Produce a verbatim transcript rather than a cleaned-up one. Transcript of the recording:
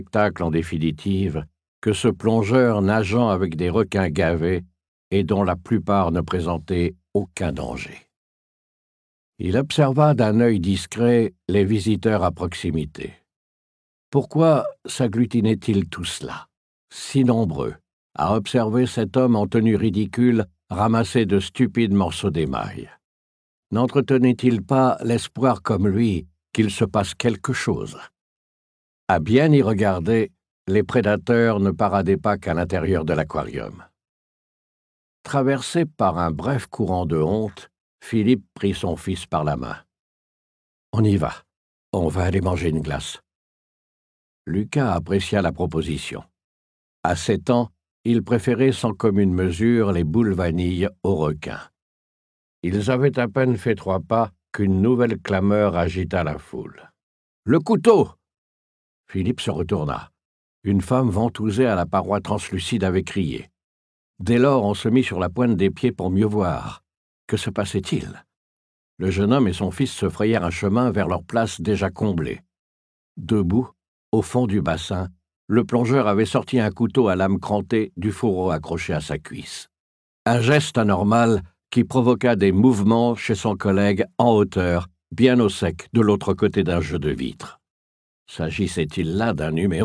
spectacle en définitive que ce plongeur nageant avec des requins gavés et dont la plupart ne présentaient aucun danger. Il observa d'un œil discret les visiteurs à proximité. Pourquoi s'agglutinaient-ils tous là, si nombreux, à observer cet homme en tenue ridicule ramasser de stupides morceaux d'émail? N'entretenait-il pas l'espoir comme lui qu'il se passe quelque chose? À bien y regarder, les prédateurs ne paradaient pas qu'à l'intérieur de l'aquarium. Traversé par un bref courant de honte, Philippe prit son fils par la main. « On y va. On va aller manger une glace. » Lucas apprécia la proposition. À sept ans, il préférait sans commune mesure les boules vanille aux requins. Ils avaient à peine fait trois pas qu'une nouvelle clameur agita la foule. « Le couteau !» Philippe se retourna. Une femme ventousée à la paroi translucide avait crié. Dès lors, on se mit sur la pointe des pieds pour mieux voir. Que se passait-il? Le jeune homme et son fils se frayèrent un chemin vers leur place déjà comblée. Debout, au fond du bassin, le plongeur avait sorti un couteau à lame crantée du fourreau accroché à sa cuisse. Un geste anormal qui provoqua des mouvements chez son collègue en hauteur, bien au sec, de l'autre côté d'un jeu de vitres. S'agissait-il là d'un numéro